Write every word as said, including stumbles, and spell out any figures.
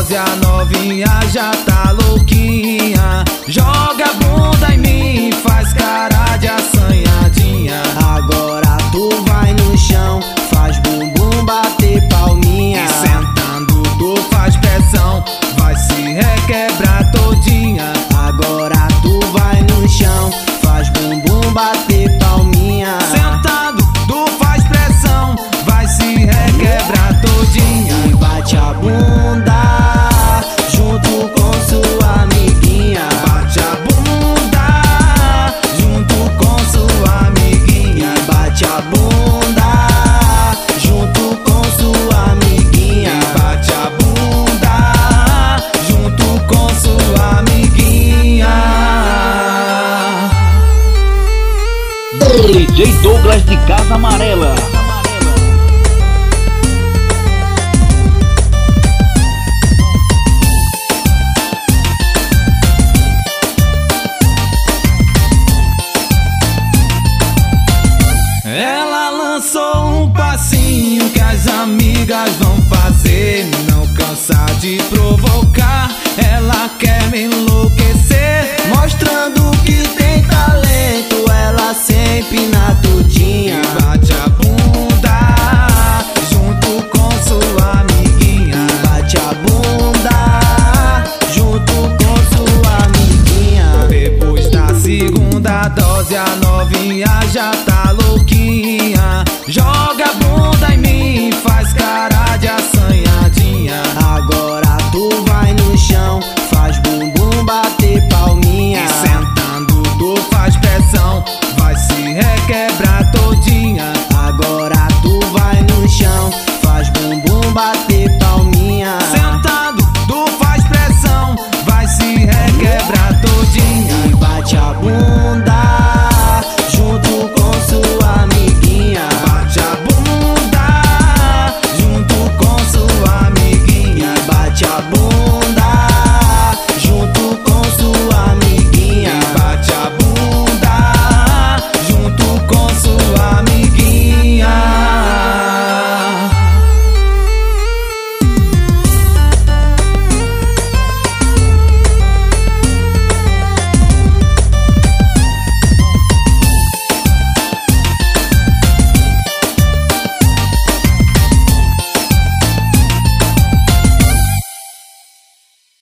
gostosa e a novinha já tá louquinha. Joga a bunda em mim, faz cara de assanhadinha. Agora tu vai no chão, faz bumbum bater palminha. E sentando tu faz pressão, vai se requebrar todinha. Agora tu vai no chão, faz bumbum bater palminha. Sentando tu faz pressão, vai se requebrar todinha. E bate a bunda junto com sua amiguinha. Bate a bunda junto com sua amiguinha. E bate a bunda junto com sua amiguinha. E bate a bunda junto com sua amiguinha. D J Douglas de Casa Amarela. Ela lançou um passinho que as amigas vão fazer. Não cansa de provocar, ela quer me enlouquecer. Mostrando que tem talento, ela sempre na tudinha.